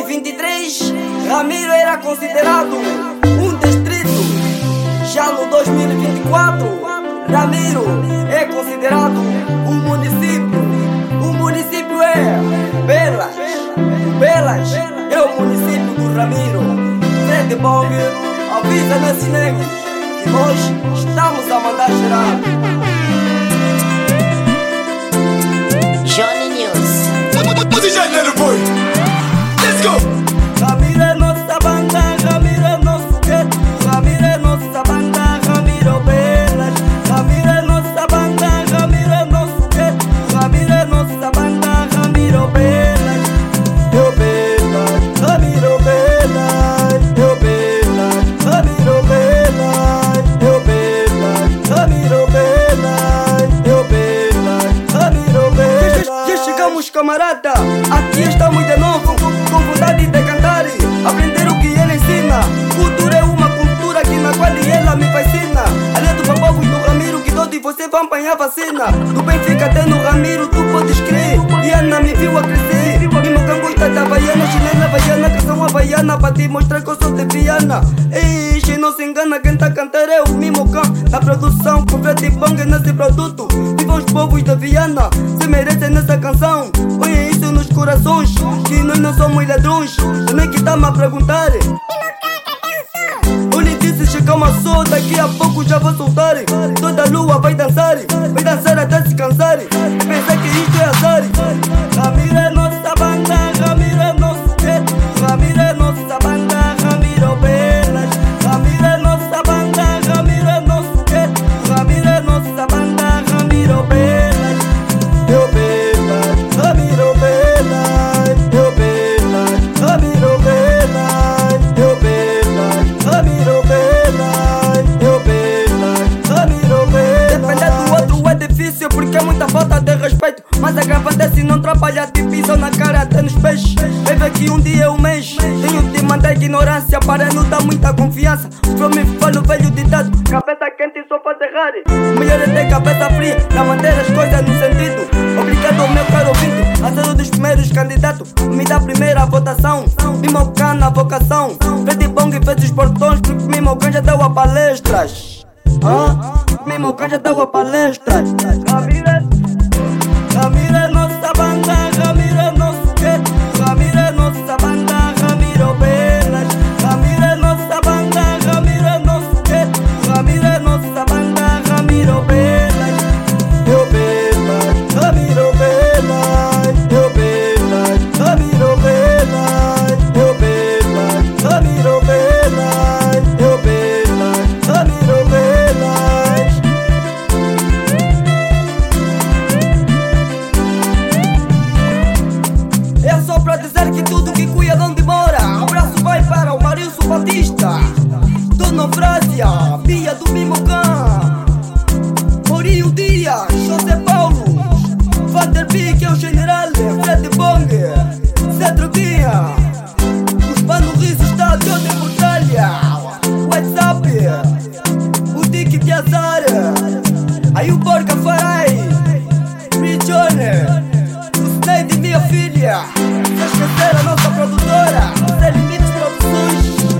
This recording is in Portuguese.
2023, Ramiro era considerado um distrito. Já no 2024, Ramiro é considerado um município. O município é Belas. Belas é o município do Ramiro. Fred Bong avisa nesses negros que nós estamos a mandar gerar. Johnny News. What's the genre, boy? Let's go! Ramiro é nossa banda, Ramiro é nosso gueto. Ramiro é nossa banda, Ramiro Belas. Ramiro é nossa banda, Ramiro é nosso gueto. Ramiro é nossa banda, Ramiro Belas. Eu Belas, Ramiro Belas. Eu Belas, Ramiro Belas. Eu Belas, Ramiro Belas. Eu Belas, Ramiro Belas. Já chegamos, camarada, aqui estamos de novo, com vontade de cantar, aprender o que ele ensina. Cultura é uma cultura que na qual ela me fascina. Além do papovo e do Ramiro, que todos você vão apanhar vacina. Do Benfica até no Ramiro, tu podes crer. E Ana me viu a crescer. E meu cangosta da Havaiana, chinela havaiana, canção havaiana, pra te mostrar que eu sou de Viana. Ixi, não se engana, quem tá cantando é o Mimocão. Da produção, com Fred Bong nesse produto. Vivam os povos da Viana, se merecem nessa canção. Põe isso nos corações, que nós não somos ladrões. Nem que tá-me a perguntar. Eu lhe disse chegar uma só, daqui a pouco já vou soltar. Toda lua vai dançar até se cansar. Pensa que isto é azar. Ramiro é nossa banda, Ramiro é nosso gueto. Ramiro é nossa banda, Ramiro Belas. Ramiro é nossa banda, Ramiro é nosso gueto. Ramiro é nossa banda, Ramiro Belas. Eu Belas, Ramiro Belas. Eu Belas, Ramiro Belas. Eu Belas, Ramiro Belas. Eu Belas, Ramiro Belas. Depender do outro é difícil porque é muita falta de respeito. Mas agravante é se não trabalhar, te pisam na cara até nos peixes. Bebe que um dia é um mês. Tenho de mandar ignorância para não dar muita confiança. Só me falo velho ditado, cabeça quente só faz errar. Melhor é ter cabeça fria, pra manter as coisas no sentido. Obrigado meu caro ouvinte, a ser um dos primeiros candidatos. Me dá a primeira votação, Mimocão na vocação. Fred Bong fez os portões porque Mimocão já deu a palestras. Mimocão já deu a palestras. Ramiro é nossa banda, Ramiro é nosso gueto. Ramiro é nossa banda, Ramiro Belas. Ramiro é nossa banda, Ramiro é nosso gueto. Ramiro é nossa banda, Ramiro Belas. Eu Belas, Ramiro Belas. Eu Belas, Ramiro Belas. Eu Belas, Ramiro Belas. Eu Belas, Ramiro Belas. É só pra dizer que tudo que cuida não demora. Abraço vai para o Marilson Batista, Dona Frásia, Bia do Mimocão, Morinho Dias, José Paulo, Vanderbeek é o general, Fred Bong, Cedro Guia, os Mano Riso está de outra batalha, WhatsApp, o Dick de Azar, aí o Borga Farai, Richone, o Slade minha filha. Se esquecer a nossa produtora, Sem Limites Produções.